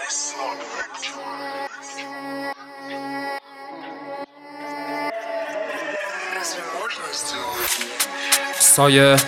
سایه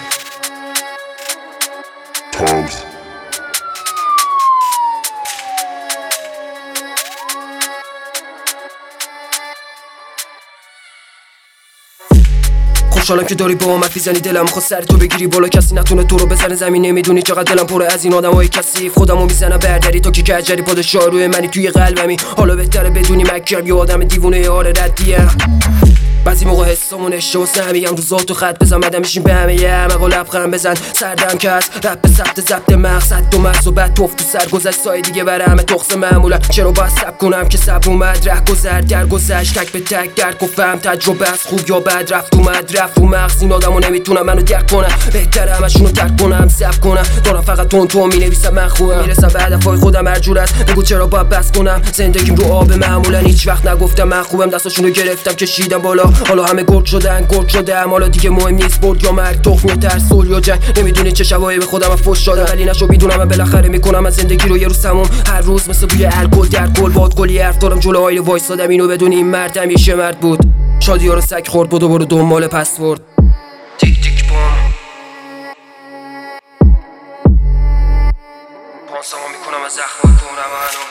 خوشحالم که داری با من میزنی، دلم خواست سر تو بگیری بالا، کسی نتونه تو رو بزنه زمین. نمیدونی چقدر دلم پره از این آدمای کثیف، خودمو میزنم بردری تو که کجری پادشاه روی منی توی قلبمی. حالا بهتره بدونی مکرم یه آدم دیوونه آره ردیم. بعضی موقع حسامون اشتباه نمیگم رو ذات و خط بزن مدام میشیم به همه یه مقا لبخند بزن سردم که از رپ ثبت ضبط مقصد دو مرز و بعد توف تو سر گذشت سای دیگه برای همه تخص معمولا. چرا باید سب کنم که سب اومد ره گذر در گذشت تک به تک درک گفتم تجربه از خوب یا بد رفت اومد رفت رو مغز این آدمو نمیتونم منو درک کنم، بهتره همشونو ترک کنم سب کنم دارم فقط تون مینویسم من خوبم میرسم به هدفای خودم هر جور است. بگو چرا باید بس کنم زندگیم رو آب معمولا هیچ وقت نگفتم من خوبم دستاشونو گرفتم کشیدم بالا. حالا همه گرگ شدم حالا دیگه مهم نیست برد یا مرگ تخم یا ترس صلح یا جنگ. نمیدونی چه شبایی به خودم فوش دادم ولی نشو میدونم من بالاخره میکنم از زندگی رو یه روز تموم. هر روز مثل بوی الکل در کل باد کلی حرف دارم جلو آینه وایسادم اینو بدونی این مرد همیشه مرد بود. شادی‌ها رو سگ خورد بدو برو دنبال پسورد. تیک تیک بوم پانسامو میکنم از زخمای کهنم هنو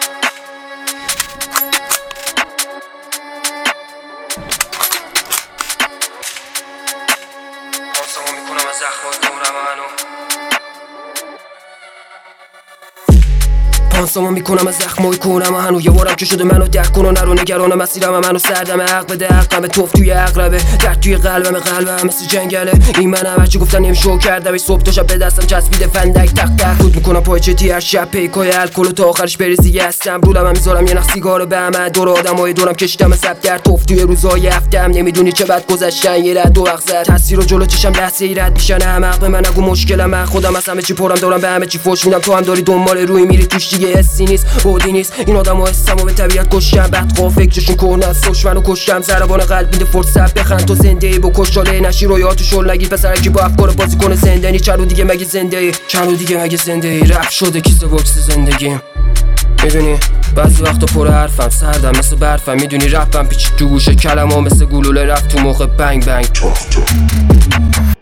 پانسامو میکنم از زخمای کهنم هنو یه بارم که شده منو درک کن و نرو نگران مسیرم منو سردم حق بده حقم توف توی عقربه درد توی قلبم مثل جنگله. این منم هرچی گفتن نمیشو کردم صبح تا شب به دستم چسبیده فندک تق تق خود میکنم پای چتی هر شب پیکای الکل تا آخرش بریزی هستم رولم میذارم یه نخ سیگارو به همه دور آدمای دورم کشیدم سب در توف توی روزای هفتم. نمیدونی چه بد گذشتن یه رد دو وقت تاثیر جلو چشم لحظه ای رد میشن احمق به من نگو مشکلم من خودم از همه چی پرم دارم به همه چی فوش میدم تو هم داری دنبال روی میری توش دیگه حسی نیست بودی نیست. این آدمو حسمو به طبیعت کشتم بدخواه فکرشون کهنه است سوش منو کشتم ضربان قلب میده فرصت بخند تو زنده ای بکش چاله نشی رویاتو شل نگیر پسرکی با افکار بازی کنه زندانی چرا دیگه مگه زنده ای رپ شده کیسه باکس زندگیم. میدونی بعضی وقتا پر حرفم سردم مثل برفم میدونی رپم پیچید تو گوشه کلمام مثل گلوله رفت تو مخ بنگ بنگ